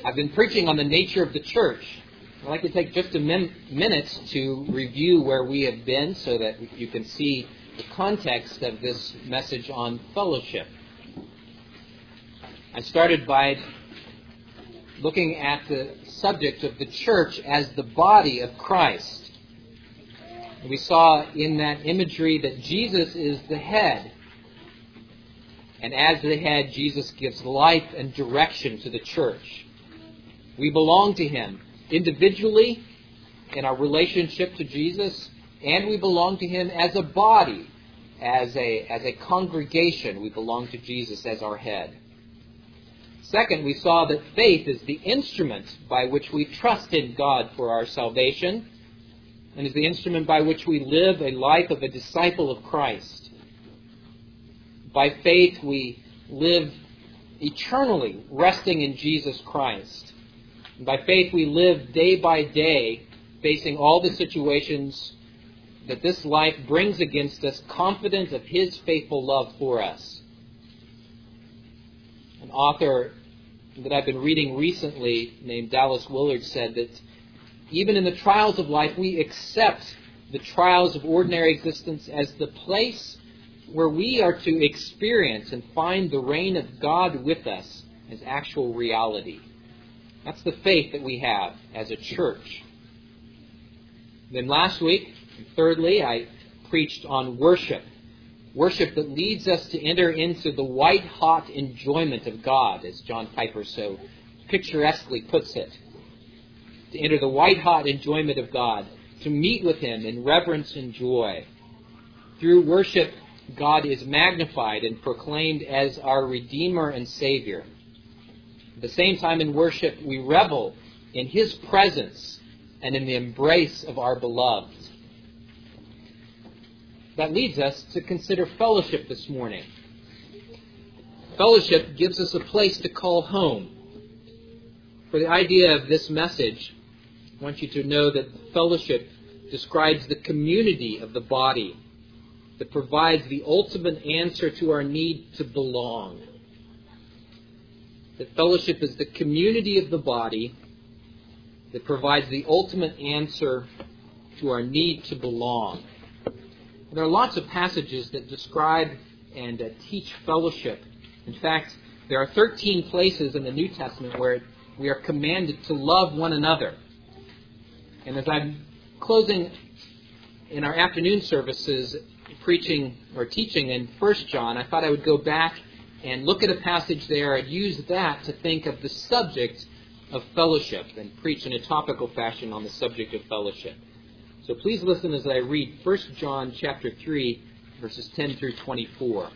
I've been preaching on the nature of the church. I'd like to take just a minute to review where we have been so that you can see the context of this message on fellowship. I started by looking at the subject of the church as the body of Christ. We saw in that imagery that Jesus is the head. And as the head, Jesus gives life and direction to the church. We belong to Him individually in our relationship to Jesus, and we belong to Him as a body, as a congregation. We belong to Jesus as our head. Second, we saw that faith is the instrument by which we trust in God for our salvation, and is the instrument by which we live a life of a disciple of Christ. By faith, we live eternally, resting in Jesus Christ. And by faith, we live day by day, facing all the situations that this life brings against us, confident of His faithful love for us. An author that I've been reading recently, named Dallas Willard, said that even in the trials of life, we accept the trials of ordinary existence as the place where we are to experience and find the reign of God with us as actual reality. That's the faith that we have as a church. Then last week, thirdly, I preached on worship. Worship that leads us to enter into the white-hot enjoyment of God, as John Piper so picturesquely puts it. To enter the white-hot enjoyment of God, to meet with Him in reverence and joy. Through worship, God is magnified and proclaimed as our Redeemer and Savior. At the same time, in worship, we revel in His presence and in the embrace of our beloved. That leads us to consider fellowship this morning. Fellowship gives us a place to call home. For the idea of this message, I want you to know that fellowship describes the community of the body that provides the ultimate answer to our need to belong. That fellowship is the community of the body that provides the ultimate answer to our need to belong. And there are lots of passages that describe and teach fellowship. In fact, there are 13 places in the New Testament where we are commanded to love one another. And as I'm closing in our afternoon services, preaching or teaching in 1 John, I thought I would go back and look at a passage there and use that to think of the subject of fellowship and preach in a topical fashion on the subject of fellowship. So please listen as I read 1 John chapter 3, verses 10 through 24.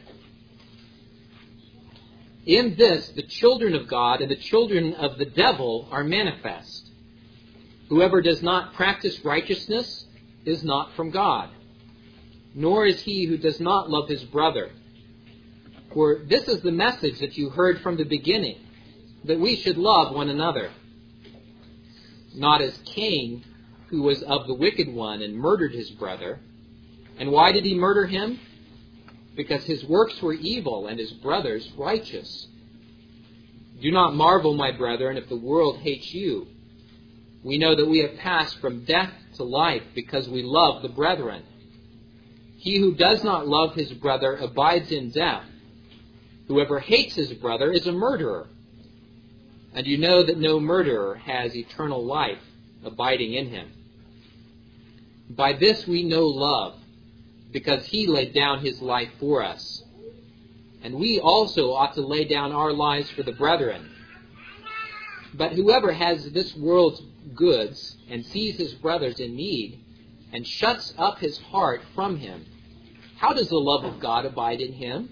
In this, the children of God and the children of the devil are manifest. Whoever does not practice righteousness is not from God, nor is he who does not love his brother. For this is the message that you heard from the beginning, that we should love one another. Not as Cain, who was of the wicked one and murdered his brother. And why did he murder him? Because his works were evil and his brother's righteous. Do not marvel, my brethren, if the world hates you. We know that we have passed from death to life because we love the brethren. He who does not love his brother abides in death. Whoever hates his brother is a murderer. And you know that no murderer has eternal life abiding in him. By this we know love, because He laid down His life for us. And we also ought to lay down our lives for the brethren. But whoever has this world's goods and sees his brothers in need and shuts up his heart from him, how does the love of God abide in him?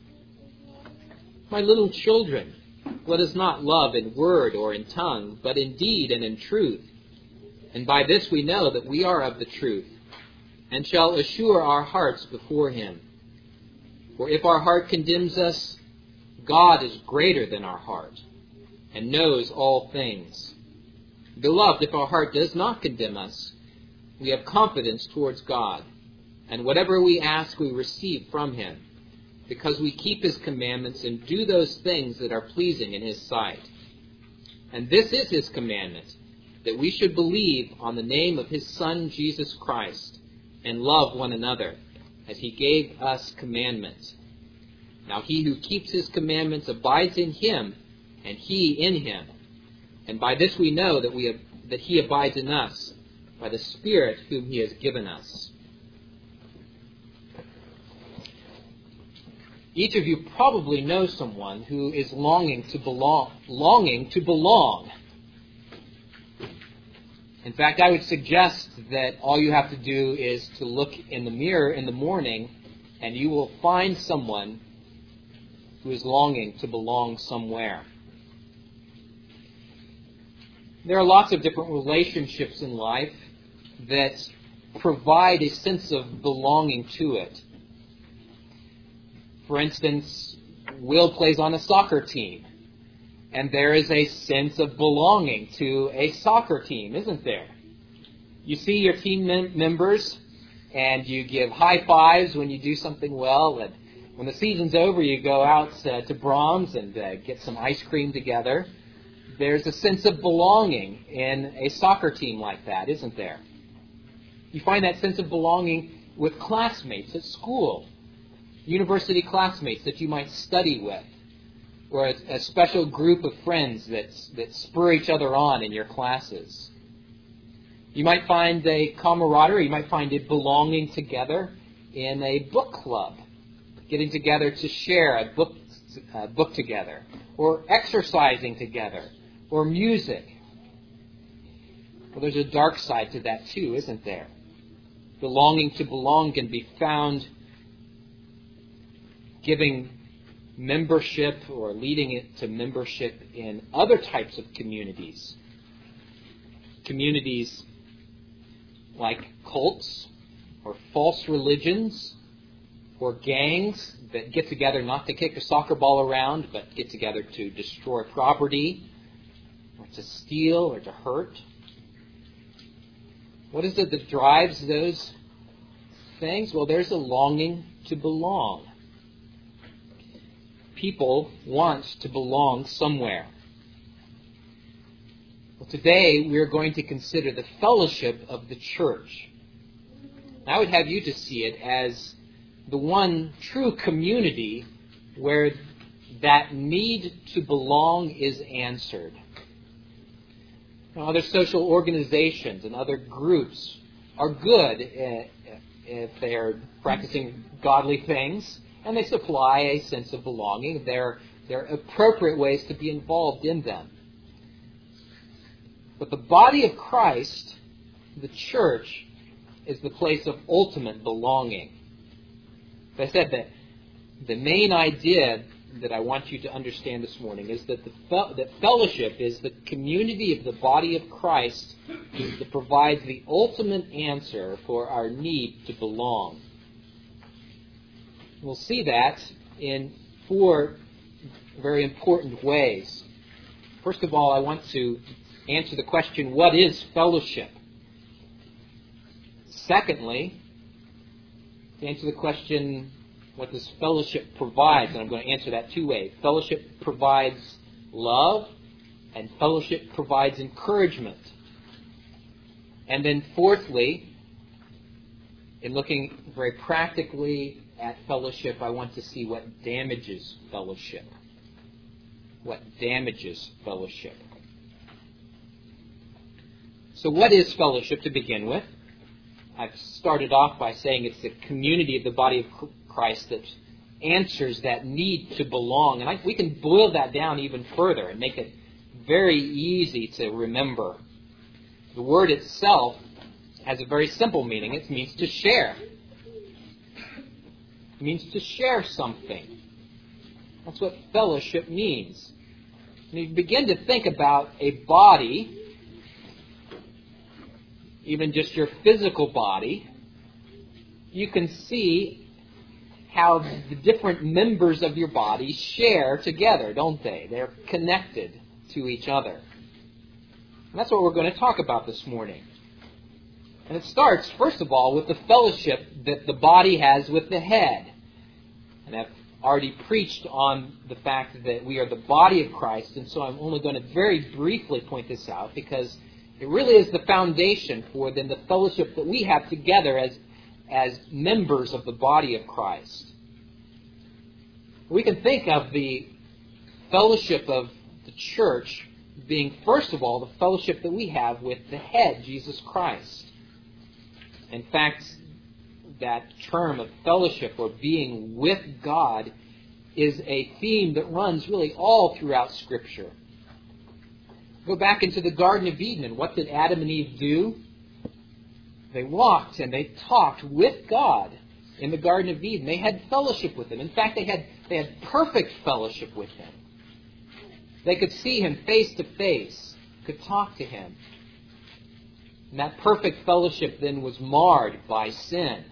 My little children, let us not love in word or in tongue, but in deed and in truth. And by this we know that we are of the truth, and shall assure our hearts before Him. For if our heart condemns us, God is greater than our heart, and knows all things. Beloved, if our heart does not condemn us, we have confidence towards God, and whatever we ask we receive from Him, because we keep His commandments and do those things that are pleasing in His sight. And this is his commandment, that we should believe on the name of his Son, Jesus Christ, and love one another, as he gave us commandments. Now he who keeps his commandments abides in him, and he in him. And by this we know that he abides in us, by the Spirit whom he has given us. Each of you probably knows someone who is longing to belong. In fact, I would suggest that all you have to do is to look in the mirror in the morning, and you will find someone who is longing to belong somewhere. There are lots of different relationships in life that provide a sense of belonging to it. For instance, Will plays on a soccer team, and there is a sense of belonging to a soccer team, isn't there? You see your team members, and you give high fives when you do something well, and when the season's over, you go out to Brahms and get some ice cream together. There's a sense of belonging in a soccer team like that, isn't there? You find that sense of belonging with classmates at school, university classmates that you might study with, or a special group of friends that spur each other on in your classes. You might find a camaraderie, you might find a belonging together in a book club, getting together to share a book together, or exercising together, or music. Well, there's a dark side to that too, isn't there? The longing to belong can be found giving membership or leading it to membership in other types of communities. Communities like cults or false religions or gangs that get together not to kick a soccer ball around, but get together to destroy property or to steal or to hurt. What is it that drives those things? Well, there's a longing to belong. People want to belong somewhere. Well, today we're going to consider the fellowship of the church. I would have you to see it as the one true community where that need to belong is answered. Now, other social organizations and other groups are good if they're practicing godly things, and they supply a sense of belonging. They're appropriate ways to be involved in them. But the body of Christ, the church, is the place of ultimate belonging. As I said, that the main idea that I want you to understand this morning is that that fellowship is the community of the body of Christ that provides the ultimate answer for our need to belong. We'll see that in 4 very important ways. First of all, I want to answer the question, what is fellowship? Secondly, to answer the question, what does fellowship provide? And I'm going to answer that 2 ways. Fellowship provides love, and fellowship provides encouragement. And then fourthly, in looking very practically at fellowship, I want to see what damages fellowship. What damages fellowship? So what is fellowship to begin with? I've started off by saying it's the community of the body of Christ that answers that need to belong. And we can boil that down even further and make it very easy to remember. The word itself has a very simple meaning. It means to share. It means to share something. That's what fellowship means. And you begin to think about a body, even just your physical body, you can see how the different members of your body share together, don't they? They're connected to each other. And that's what we're going to talk about this morning. And it starts, first of all, with the fellowship that the body has with the head. And already preached on the fact that we are the body of Christ, and so I'm only going to very briefly point this out because it really is the foundation for then the fellowship that we have together as members of the body of Christ. We can think of the fellowship of the church being, first of all, the fellowship that we have with the head, Jesus Christ. In fact, that term of fellowship or being with God is a theme that runs really all throughout Scripture. Go back into the Garden of Eden, and what did Adam and Eve do? They walked and they talked with God in the Garden of Eden. They had fellowship with Him. In fact, they had perfect fellowship with Him. They could see Him face to face, could talk to Him. And that perfect fellowship then was marred by sin.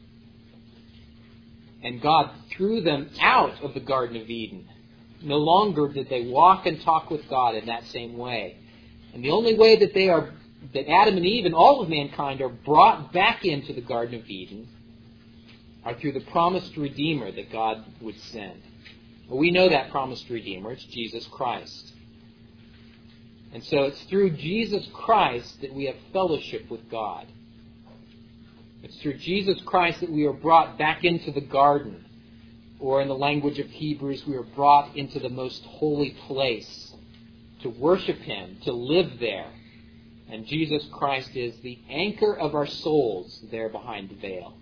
And God threw them out of the Garden of Eden. No longer did they walk and talk with God in that same way. And the only way that Adam and Eve and all of mankind are brought back into the Garden of Eden are through the promised Redeemer that God would send. Well, we know that promised Redeemer. It's Jesus Christ. And so it's through Jesus Christ that we have fellowship with God. It's through Jesus Christ that we are brought back into the garden. Or in the language of Hebrews, we are brought into the most holy place to worship Him, to live there. And Jesus Christ is the anchor of our souls there behind the veil.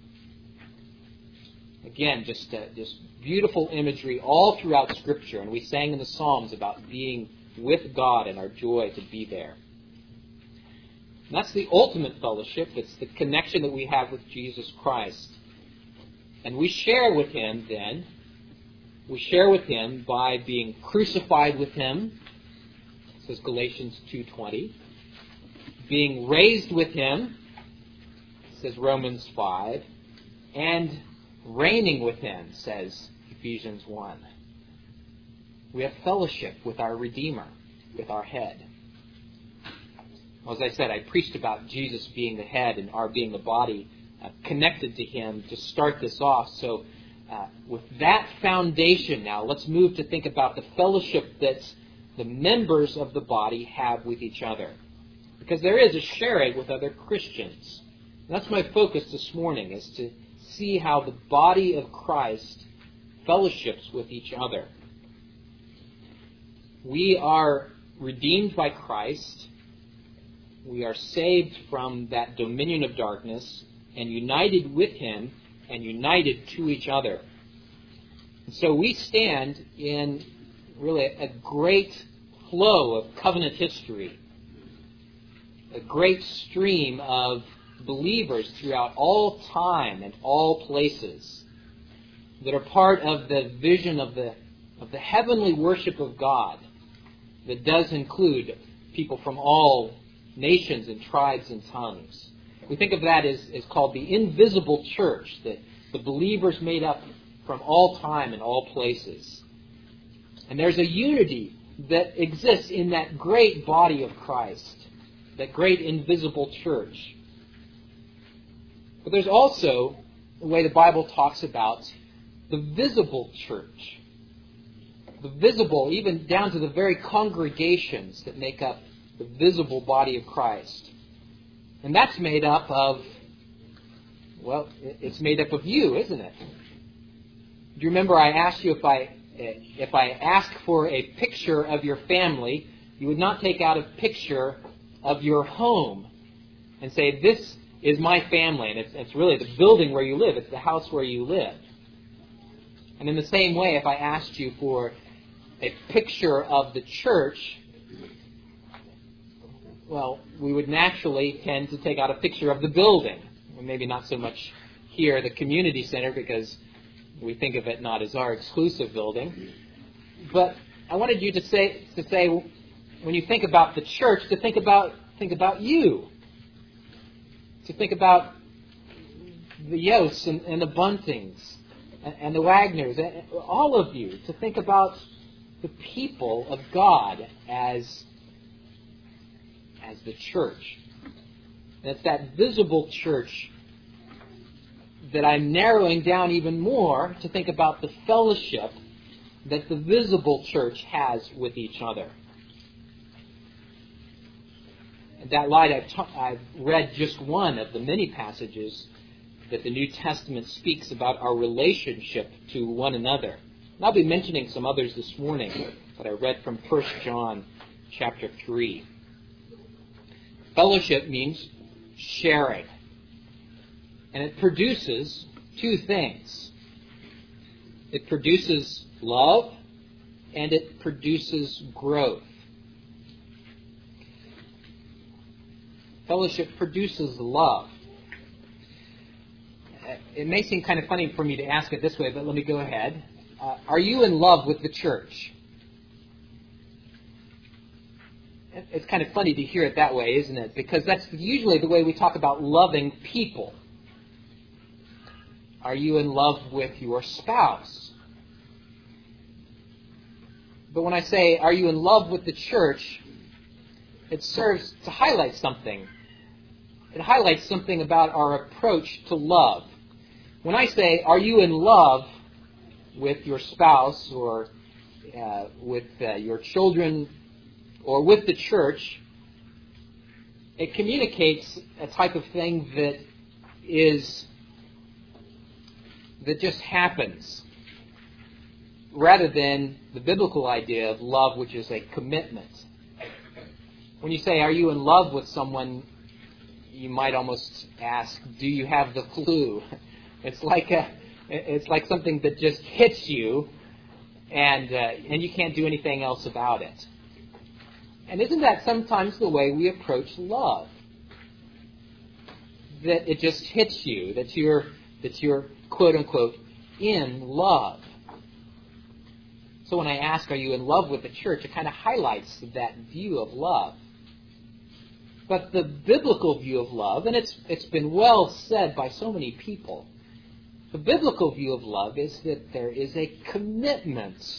Again, just beautiful imagery all throughout Scripture. And we sang in the Psalms about being with God and our joy to be there. And that's the ultimate fellowship. It's the connection that we have with Jesus Christ. And we share with Him then. We share with Him by being crucified with Him, says Galatians 2:20. Being raised with Him, says Romans 5. And reigning with Him, says Ephesians 1. We have fellowship with our Redeemer, with our head. As I said, I preached about Jesus being the head and our being the body connected to Him to start this off. So with that foundation now, let's move to think about the fellowship that the members of the body have with each other. Because there is a sharing with other Christians. And that's my focus this morning, is to see how the body of Christ fellowships with each other. We are redeemed by Christ. We are saved from that dominion of darkness and united with Him and united to each other. And so we stand in really a great flow of covenant history, a great stream of believers throughout all time and all places that are part of the vision of the heavenly worship of God that does include people from all nations and tribes and tongues. We think of that as called the invisible church, that the believers made up from all time and all places. And there's a unity that exists in that great body of Christ, that great invisible church. But there's also the way the Bible talks about the visible church. The visible, even down to the very congregations that make up the visible body of Christ. And that's made up of, well, it's made up of you, isn't it? Do you remember I asked you if I ask for a picture of your family, you would not take out a picture of your home and say, this is my family, and it's really the building where you live, it's the house where you live. And in the same way, if I asked you for a picture of the church, well, we would naturally tend to take out a picture of the building. Well, maybe not so much here, the community center, because we think of it not as our exclusive building. But I wanted you to say, when you think about the church, to think about you. To think about the Yosts and the Buntings and the Wagners, all of you. To think about the people of God as the church. And it's that visible church that I'm narrowing down even more to think about the fellowship that the visible church has with each other. In that light, I've read just one of the many passages that the New Testament speaks about our relationship to one another. And I'll be mentioning some others this morning that I read from 1 John chapter 3. Fellowship means sharing. And it produces two things. It produces love and it produces growth. Fellowship produces love. It may seem kind of funny for me to ask it this way, but let me go ahead. Are you in love with the church? It's kind of funny to hear it that way, isn't it? Because that's usually the way we talk about loving people. Are you in love with your spouse? But when I say, are you in love with the church, it serves to highlight something. It highlights something about our approach to love. When I say, are you in love with your spouse or with your children or with the church, it communicates a type of thing that just happens, rather than the biblical idea of love, which is a commitment. When you say, are you in love with someone, you might almost ask, do you have the clue? It's like something that just hits you, and you can't do anything else about it. And isn't that sometimes the way we approach love? That it just hits you, that you're quote unquote in love. So when I ask, are you in love with the church, it kind of highlights that view of love. But the biblical view of love, and it's been well said by so many people, the biblical view of love is that there is a commitment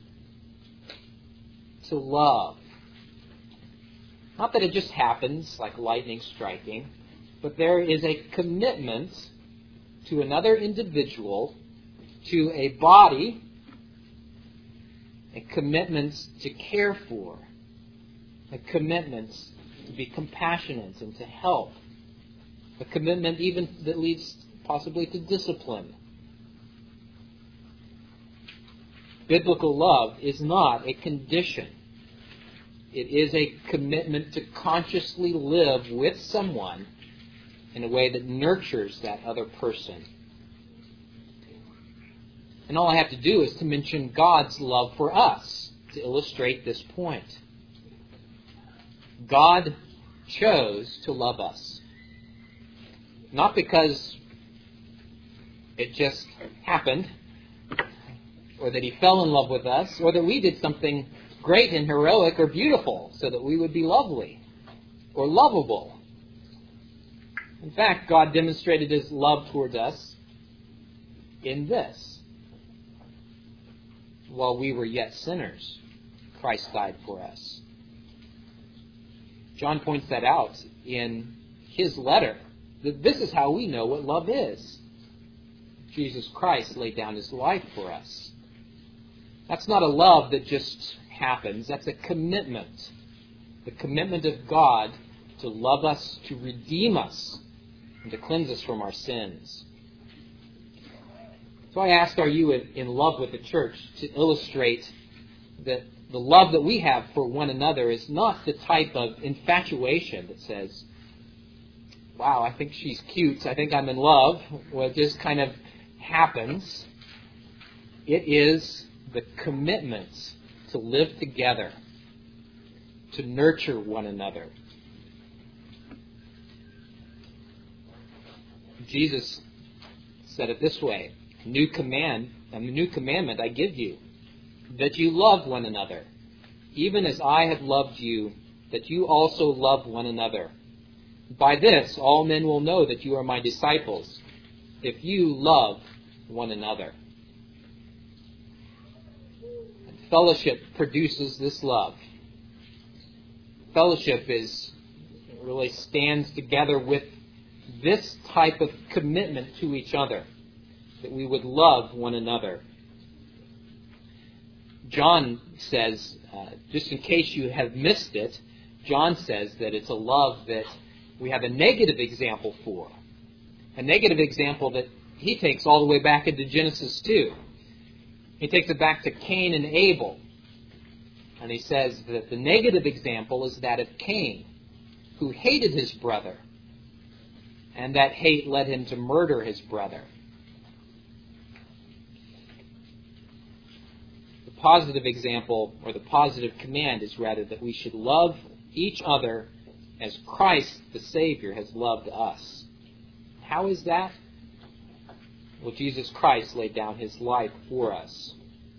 to love. Not that it just happens like lightning striking, but there is a commitment to another individual, to a body, a commitment to care for, a commitment to be compassionate and to help, a commitment even that leads possibly to discipline. Biblical love is not a condition. It is a commitment to consciously live with someone in a way that nurtures that other person. And all I have to do is to mention God's love for us to illustrate this point. God chose to love us. Not because it just happened, or that He fell in love with us, or that we did something great and heroic or beautiful so that we would be lovely or lovable. In fact, God demonstrated His love towards us in this. While we were yet sinners, Christ died for us. John points that out in his letter, that this is how we know what love is. Jesus Christ laid down His life for us. That's not a love that just happens. That's a commitment. The commitment of God to love us, to redeem us, and to cleanse us from our sins. So I ask, are you in love with the church, to illustrate that the love that we have for one another is not the type of infatuation that says, wow, I think she's cute, I think I'm in love. Well, it just kind of happens. It is the commitment to live together, to nurture one another. Jesus said it this way, a new commandment I give you, that you love one another, even as I have loved you, that you also love one another. By this all men will know that you are my disciples, if you love one another. And fellowship produces this love. Fellowship really stands together with this type of commitment to each other, that we would love one another. John says, just in case you have missed it, John says that it's a love that we have a negative example for. A negative example that he takes all the way back into Genesis 2. He takes it back to Cain and Abel. And he says that the negative example is that of Cain, who hated his brother. And that hate led him to murder his brother. The positive example, or the positive command, is rather that we should love each other as Christ, the Savior, has loved us. How is that? Well, Jesus Christ laid down his life for us.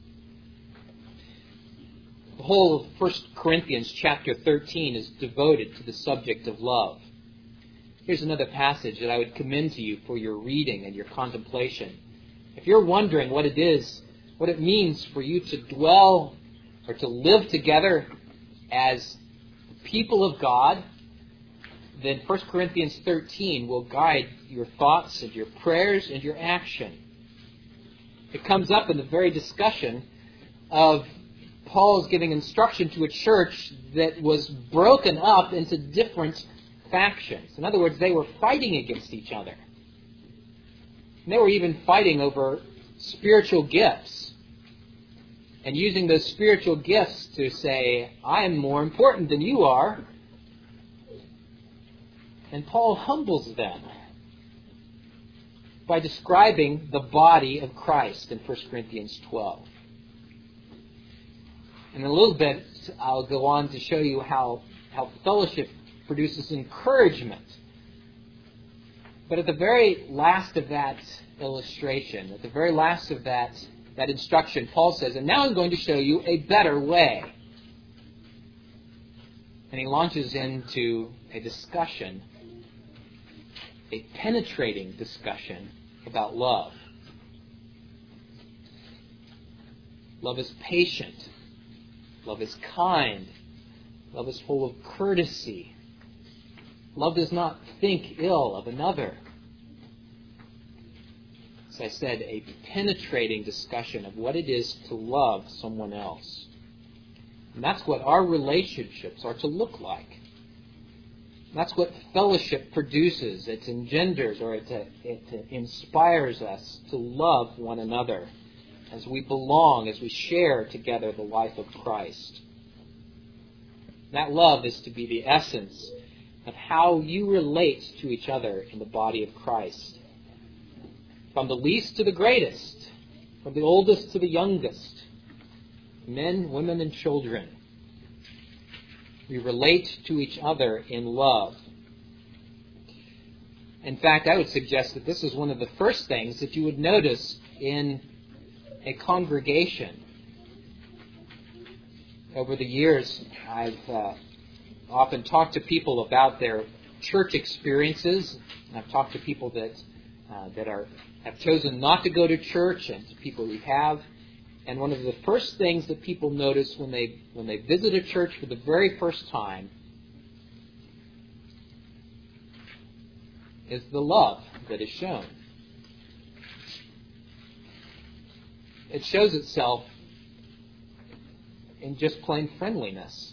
The whole of 1 Corinthians chapter 13 is devoted to the subject of love. Here's another passage that I would commend to you for your reading and your contemplation. If you're wondering what it is, what it means for you to dwell or to live together as people of God, then 1 Corinthians 13 will guide your thoughts and your prayers and your action. It comes up in the very discussion of Paul's giving instruction to a church that was broken up into different factions. In other words, they were fighting against each other. And they were even fighting over spiritual gifts and using those spiritual gifts to say, I am more important than you are. And Paul humbles them by describing the body of Christ in 1 Corinthians 12. In a little bit, I'll go on to show you how fellowship produces encouragement. But at the very last of that illustration, at the very last of that instruction, Paul says, and now I'm going to show you a better way. And he launches into a discussion, a penetrating discussion about love. Love is patient. Love is kind. Love is full of courtesy. Love does not think ill of another. As I said, a penetrating discussion of what it is to love someone else. And that's what our relationships are to look like. That's what fellowship produces. It engenders, or it inspires us to love one another as we belong, as we share together the life of Christ. That love is to be the essence of how you relate to each other in the body of Christ. From the least to the greatest, from the oldest to the youngest, men, women, and children. We relate to each other in love. In fact, I would suggest that this is one of the first things that you would notice in a congregation. Over the years, I've often talked to people about their church experiences. I've talked to people that have chosen not to go to church, and to people who have. And one of the first things that people notice when they visit a church for the very first time is the love that is shown. It shows itself in just plain friendliness.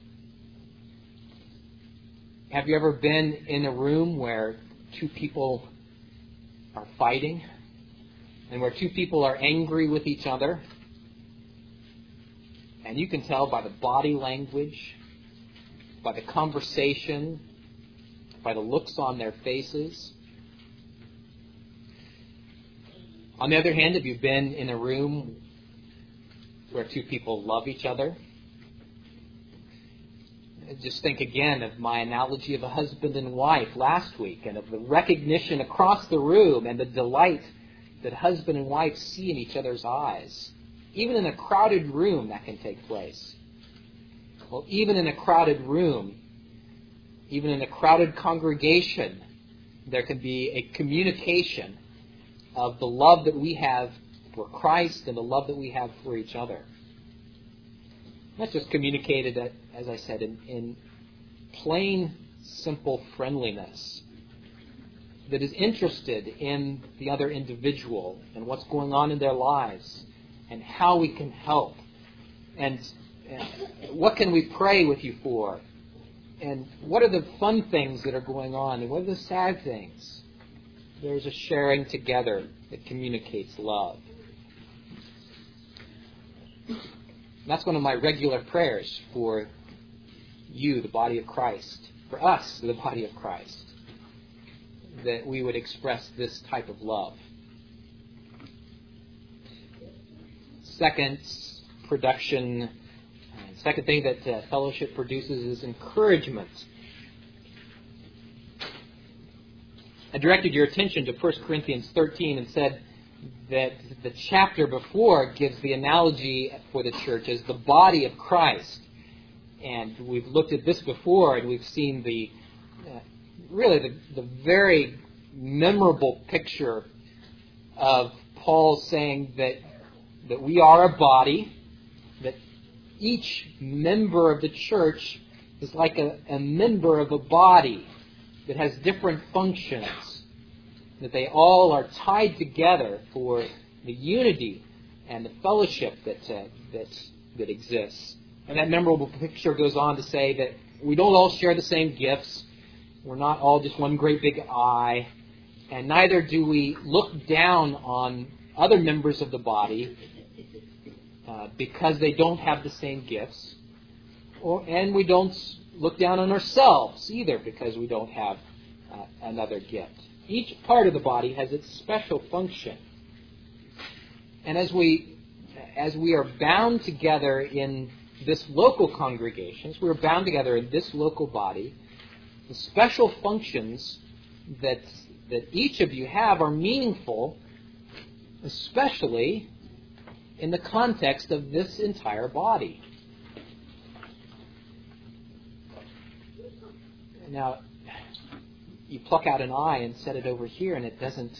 Have you ever been in a room where two people are fighting and where two people are angry with each other? And you can tell by the body language, by the conversation, by the looks on their faces. On the other hand, have you been in a room where two people love each other? Just think again of my analogy of a husband and wife last week, and of the recognition across the room and the delight that husband and wife see in each other's eyes. Even in a crowded room, that can take place. Well, even in a crowded room, even in a crowded congregation, there can be a communication of the love that we have for Christ and the love that we have for each other. Not just communicated, as I said, in plain, simple friendliness. that is interested in the other individual and what's going on in their lives and how we can help and what can we pray with you for and what are the fun things that are going on and what are the sad things. There's a sharing together that communicates love. That's one of my regular prayers for you, the body of Christ, for us, the body of Christ, that we would express this type of love. Second thing that fellowship produces is encouragement. I directed your attention to 1 Corinthians 13 and said that the chapter before gives the analogy for the church as the body of Christ. And we've looked at this before, and we've seen the very memorable picture of Paul saying that we are a body, that each member of the church is like a member of a body that has different functions, that they all are tied together for the unity and the fellowship that exists. And that memorable picture goes on to say that we don't all share the same gifts. We're not all just one great big I. And neither do we look down on other members of the body because they don't have the same gifts. And we don't look down on ourselves either because we don't have another gift. Each part of the body has its special function. And as we are bound together in this local congregation, we're bound together in this local body, the special functions that each of you have are meaningful, especially in the context of this entire body. Now, you pluck out an eye and set it over here, and it doesn't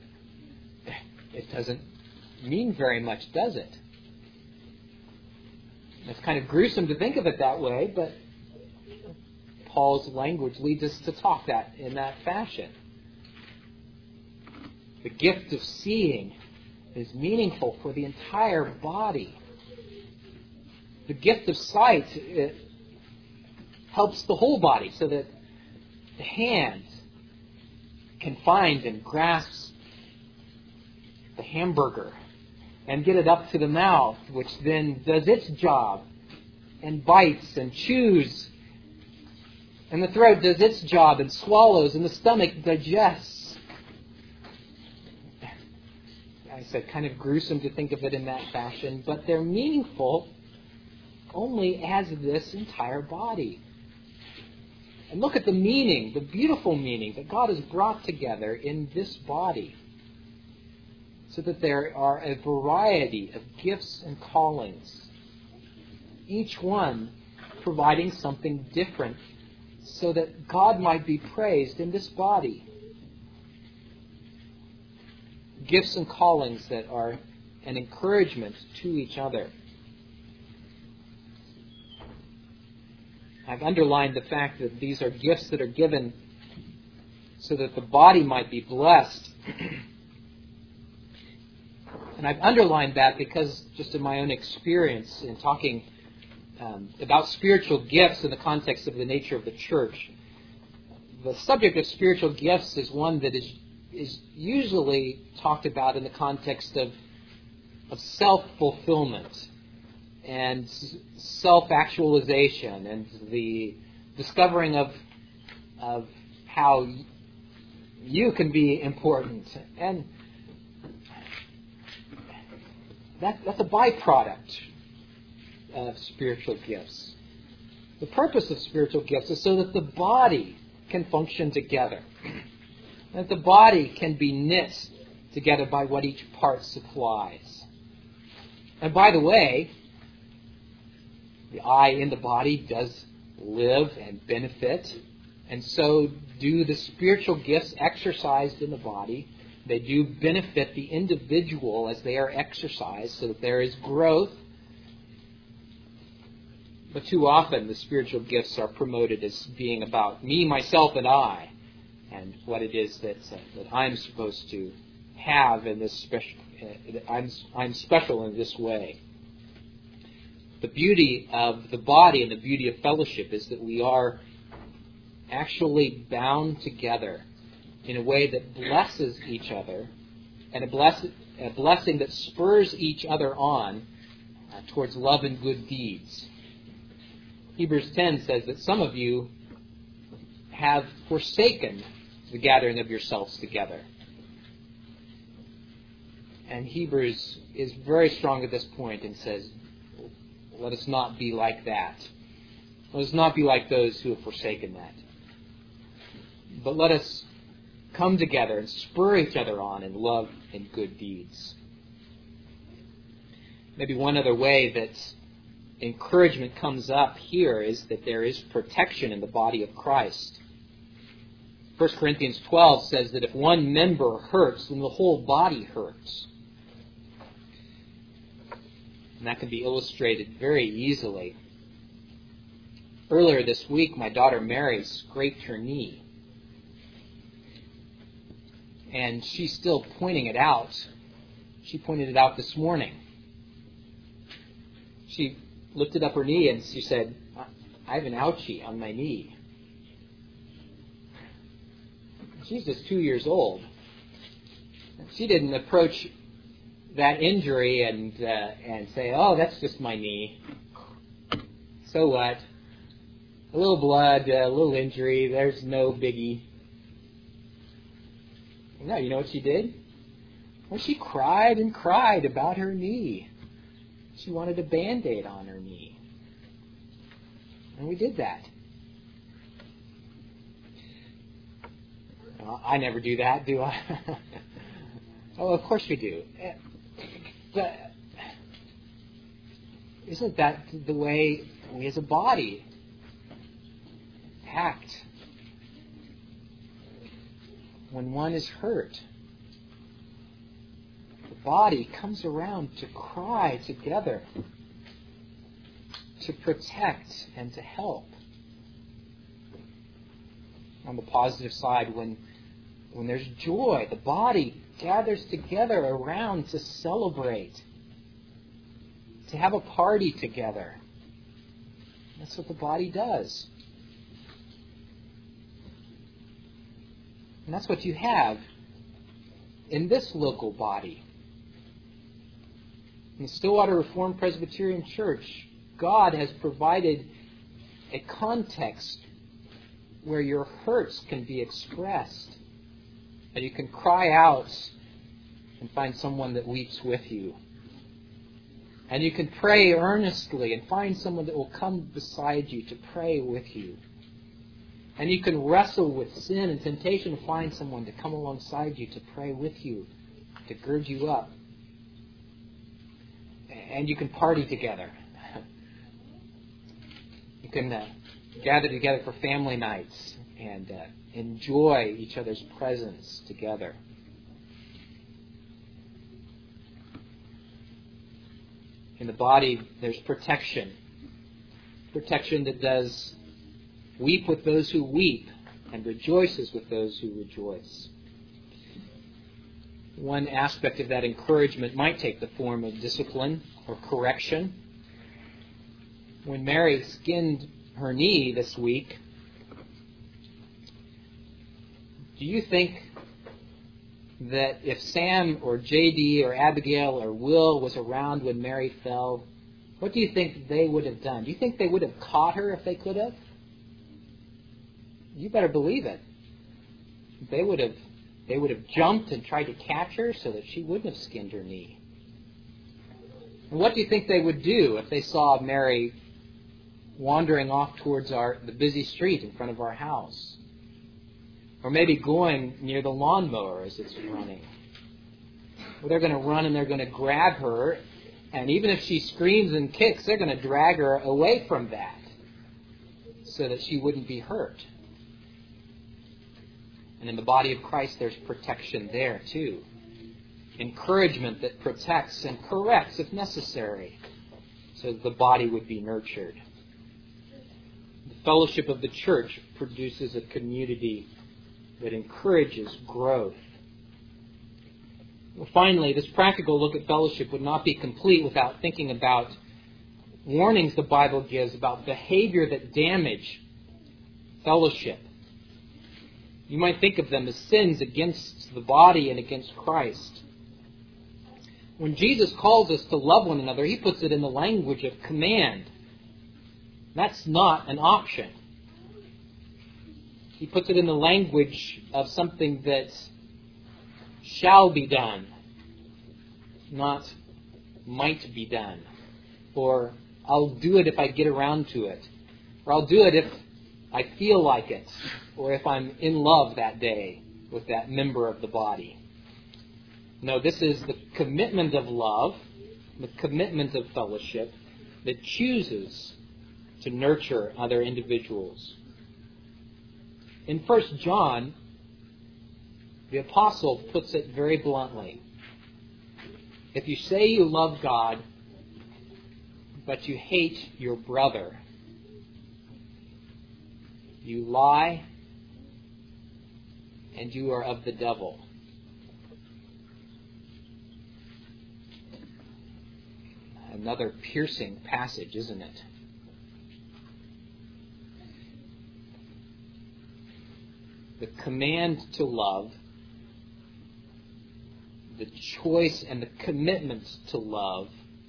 mean very much, does it? It's kind of gruesome to think of it that way, but Paul's language leads us to talk in that fashion. The gift of seeing is meaningful for the entire body. The gift of sight, it helps the whole body so that the hand can find and grasp the hamburger and get it up to the mouth, which then does its job and bites and chews. And the throat does its job and swallows, and the stomach digests. I said, kind of gruesome to think of it in that fashion, but they're meaningful only as this entire body. And look at the meaning, the beautiful meaning that God has brought together in this body, so that there are a variety of gifts and callings, each one providing something different so that God might be praised in this body. Gifts and callings that are an encouragement to each other. I've underlined the fact that these are gifts that are given so that the body might be blessed. And I've underlined that because, just in my own experience in talking about spiritual gifts in the context of the nature of the church, the subject of spiritual gifts is one that is usually talked about in the context of self-fulfillment and self-actualization and the discovering of how you can be important. And that's a byproduct of spiritual gifts. The purpose of spiritual gifts is so that the body can function together. That the body can be knit together by what each part supplies. And by the way, the I in the body does live and benefit, and so do the spiritual gifts exercised in the body. They do benefit the individual as they are exercised, so that there is growth. But too often the spiritual gifts are promoted as being about me, myself, and I. and what it is that I'm supposed to have in this special. I'm special in this way. The beauty of the body and the beauty of fellowship is that we are actually bound together in a way that blesses each other, and a blessing that spurs each other on towards love and good deeds. Hebrews 10 says that some of you have forsaken the gathering of yourselves together. And Hebrews is very strong at this point and says, let us not be like that. Let us not be like those who have forsaken that. But let us come together and spur each other on in love and good deeds. Maybe one other way that encouragement comes up here is that there is protection in the body of Christ. 1 Corinthians 12 says that if one member hurts, then the whole body hurts. And that can be illustrated very easily. Earlier this week, my daughter Mary scraped her knee. And she's still pointing it out. She pointed it out this morning. She lifted up her knee and she said, I have an ouchie on my knee. She's just 2 years old. She didn't approach that injury and say, oh, that's just my knee. So what? A little blood, a little injury, there's no biggie. No, you know what she did? Well, she cried and cried about her knee. She wanted a Band-Aid on her knee. And we did that. I never do that, do I? Oh, of course we do. But isn't that the way we as a body act when one is hurt? The body comes around to cry together, to protect and to help. On the positive side, when there's joy, the body gathers together around to celebrate, to have a party together. That's what the body does. And that's what you have in this local body. In the Stillwater Reformed Presbyterian Church, God has provided a context where your hurts can be expressed. And you can cry out and find someone that weeps with you. And you can pray earnestly and find someone that will come beside you to pray with you. And you can wrestle with sin and temptation and find someone to come alongside you to pray with you, to gird you up. And you can party together. You can gather together for family nights and enjoy each other's presence together. In the body, there's protection. Protection that does weep with those who weep and rejoices with those who rejoice. One aspect of that encouragement might take the form of discipline or correction. When Mary skinned her knee this week, do you think that if Sam or J.D. or Abigail or Will was around when Mary fell, what do you think they would have done? Do you think they would have caught her if they could have? You better believe it. They would have jumped and tried to catch her so that she wouldn't have skinned her knee. And what do you think they would do if they saw Mary wandering off towards the busy street in front of our house? Or maybe going near the lawnmower as it's running? Well, they're going to run and they're going to grab her, and even if she screams and kicks, they're going to drag her away from that so that she wouldn't be hurt. And in the body of Christ, there's protection there too. Encouragement that protects and corrects if necessary, so that the body would be nurtured. The fellowship of the church produces a community that encourages growth. Well, finally, this practical look at fellowship would not be complete without thinking about warnings the Bible gives about behavior that damage fellowship. You might think of them as sins against the body and against Christ. When Jesus calls us to love one another, he puts it in the language of command. That's not an option. He puts it in the language of something that shall be done, not might be done. Or I'll do it if I get around to it. Or I'll do it if I feel like it. Or if I'm in love that day with that member of the body. No, this is the commitment of love, the commitment of fellowship that chooses to nurture other individuals. In 1 John, the apostle puts it very bluntly. If you say you love God, but you hate your brother, you lie and you are of the devil. Another piercing passage, isn't it? The command to love, the choice and the commitment to love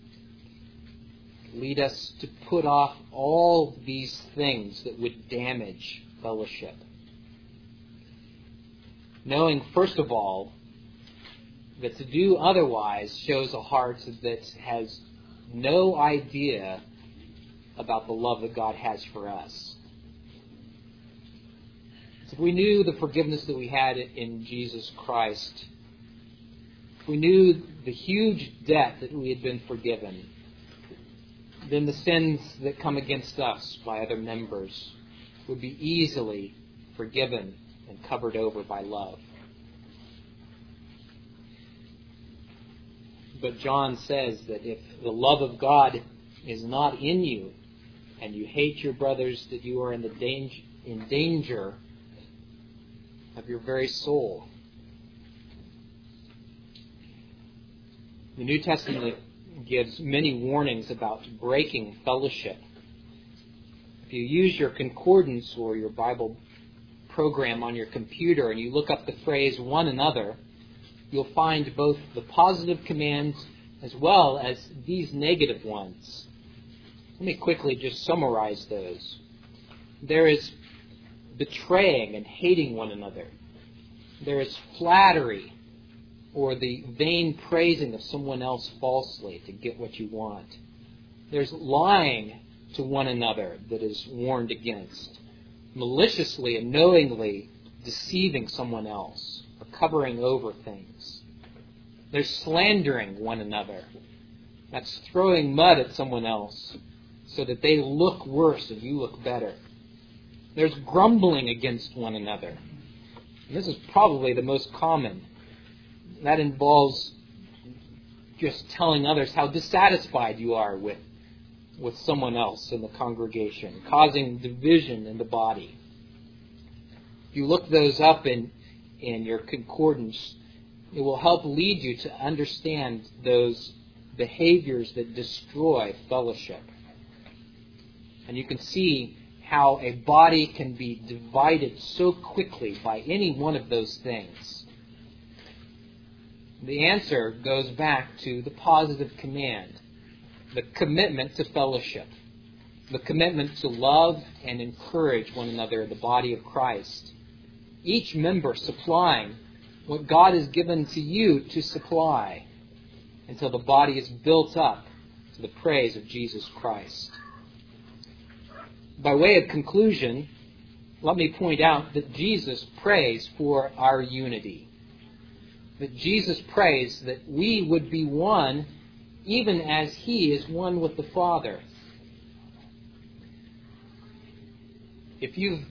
lead us to put off all these things that would damage fellowship. Knowing, first of all, that to do otherwise shows a heart that has no idea about the love that God has for us. If we knew the forgiveness that we had in Jesus Christ, if we knew the huge debt that we had been forgiven, then the sins that come against us by other members would be easily forgiven and covered over by love. But John says that if the love of God is not in you and you hate your brothers, that you are in danger of your very soul. The New Testament gives many warnings about breaking fellowship. If you use your concordance or your Bible program on your computer and you look up the phrase one another, you'll find both the positive commands as well as these negative ones. Let me quickly just summarize those. There is betraying and hating one another. There is flattery, or the vain praising of someone else falsely to get what you want. There's lying to one another that is warned against. Maliciously and knowingly deceiving someone else or covering over things. There's slandering one another. That's throwing mud at someone else so that they look worse and you look better. There's grumbling against one another. And this is probably the most common. That involves just telling others how dissatisfied you are with someone else in the congregation, causing division in the body. If you look those up in your concordance, it will help lead you to understand those behaviors that destroy fellowship. And you can see how a body can be divided so quickly by any one of those things. The answer goes back to the positive command, the commitment to fellowship, the commitment to love and encourage one another in the body of Christ. Each member supplying what God has given to you to supply until the body is built up to the praise of Jesus Christ. By way of conclusion, let me point out that Jesus prays for our unity. That Jesus prays that we would be one even as He is one with the Father. If you've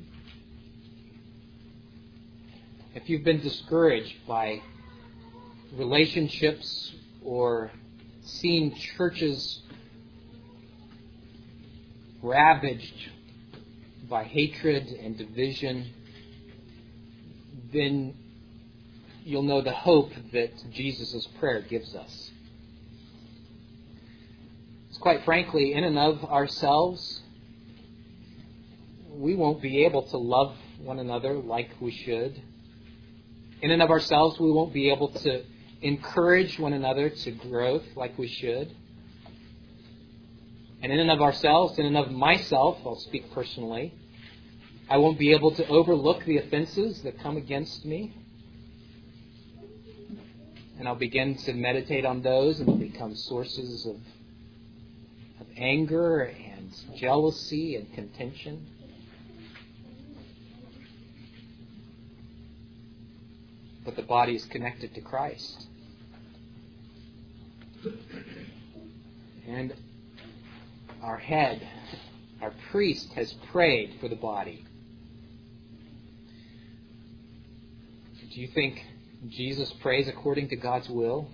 been discouraged by relationships or seen churches ravaged by hatred and division, then you'll know the hope that Jesus' prayer gives us. It's quite frankly, in and of ourselves, we won't be able to love one another like we should. In and of ourselves, we won't be able to encourage one another to growth like we should. And in and of ourselves, in and of myself, I'll speak personally, I won't be able to overlook the offenses that come against me. And I'll begin to meditate on those, and they'll become sources of anger and jealousy and contention. But the body is connected to Christ. And our head, our priest, has prayed for the body. Do you think Jesus prays according to God's will?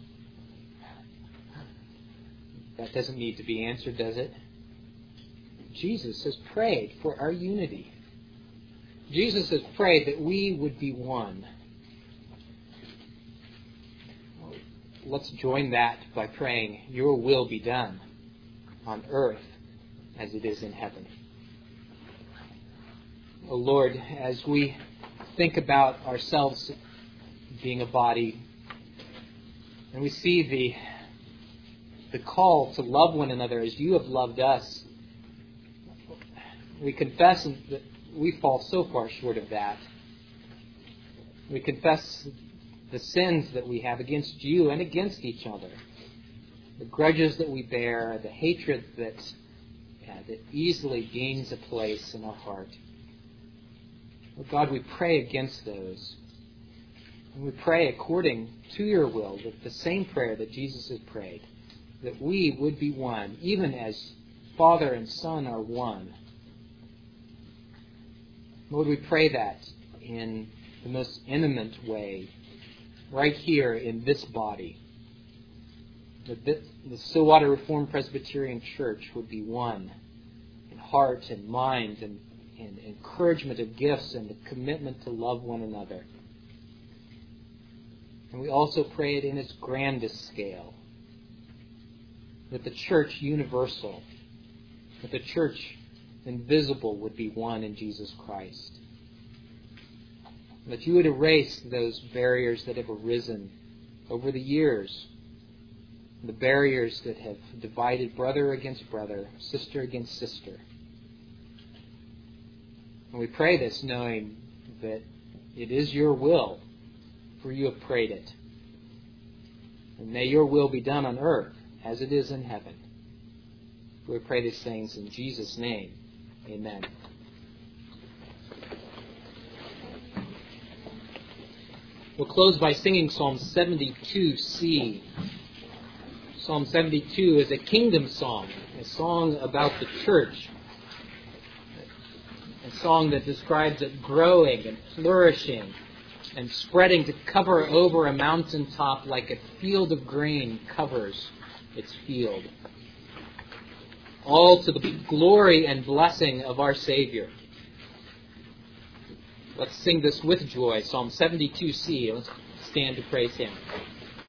That doesn't need to be answered, does it? Jesus has prayed for our unity. Jesus has prayed that we would be one. Let's join that by praying, "Your will be done on earth as it is in heaven." O Lord, as we think about ourselves being a body, and we see the call to love one another as you have loved us, we confess that we fall so far short of that. We confess the sins that we have against you and against each other, the grudges that we bear, the hatred that easily gains a place in our heart. Oh God, we pray against those. And we pray according to your will, that the same prayer that Jesus has prayed, that we would be one, even as Father and Son are one. Lord, we pray that in the most intimate way, right here in this body, that the Stillwater Reformed Presbyterian Church would be one in heart and mind and encouragement of gifts and the commitment to love one another. And we also pray it in its grandest scale, that the church universal, that the church invisible would be one in Jesus Christ. That you would erase those barriers that have arisen over the years, the barriers that have divided brother against brother, sister against sister. And we pray this knowing that it is your will, for you have prayed it. And may your will be done on earth as it is in heaven. We pray these things in Jesus' name. Amen. We'll close by singing Psalm 72C. Psalm 72 is a kingdom song, a song about the church, a song that describes it growing and flourishing and spreading to cover over a mountaintop like a field of grain covers its field. All to the glory and blessing of our Savior. Let's sing this with joy, Psalm 72C. Let's stand to praise Him.